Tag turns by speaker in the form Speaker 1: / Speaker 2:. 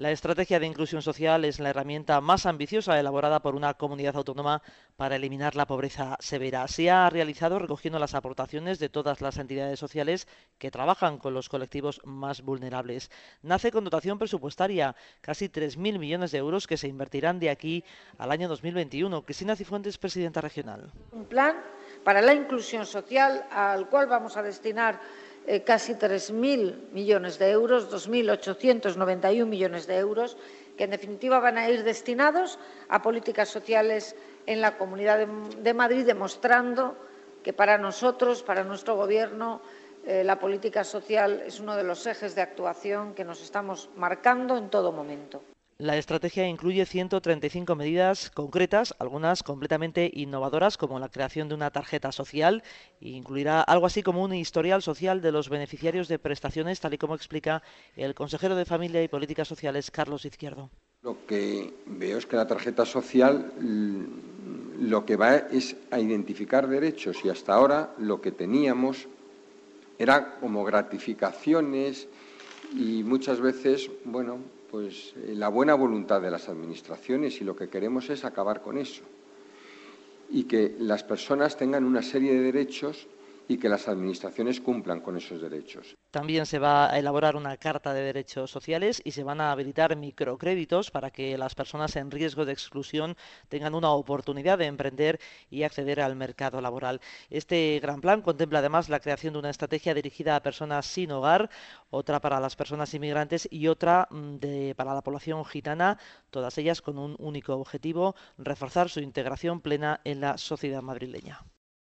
Speaker 1: La estrategia de inclusión social es la herramienta más ambiciosa elaborada por una comunidad autónoma para eliminar la pobreza severa. Se ha realizado recogiendo las aportaciones de todas las entidades sociales que trabajan con los colectivos más vulnerables. Nace con dotación presupuestaria, casi 3.000 millones de euros que se invertirán de aquí al año 2021. Cristina Cifuentes, presidenta regional.
Speaker 2: Un plan para la inclusión social al cual vamos a destinar casi 3.000 millones de euros, 2.891 millones de euros, que en definitiva van a ir destinados a políticas sociales en la Comunidad de Madrid, demostrando que para nosotros, para nuestro Gobierno, la política social es uno de los ejes de actuación que nos estamos marcando en todo momento.
Speaker 1: La estrategia incluye 135 medidas concretas, algunas completamente innovadoras, como la creación de una tarjeta social, e incluirá algo así como un historial social de los beneficiarios de prestaciones, tal y como explica el consejero de Familia y Políticas Sociales, Carlos Izquierdo.
Speaker 3: Lo que veo es que la tarjeta social lo que va es a identificar derechos y hasta ahora lo que teníamos era como gratificaciones y muchas veces, bueno, pues la buena voluntad de las administraciones, y lo que queremos es acabar con eso y que las personas tengan una serie de derechos y que las administraciones cumplan con esos derechos.
Speaker 1: También se va a elaborar una carta de derechos sociales y se van a habilitar microcréditos para que las personas en riesgo de exclusión tengan una oportunidad de emprender y acceder al mercado laboral. Este gran plan contempla además la creación de una estrategia dirigida a personas sin hogar, otra para las personas inmigrantes y otra para la población gitana, todas ellas con un único objetivo: reforzar su integración plena en la sociedad madrileña.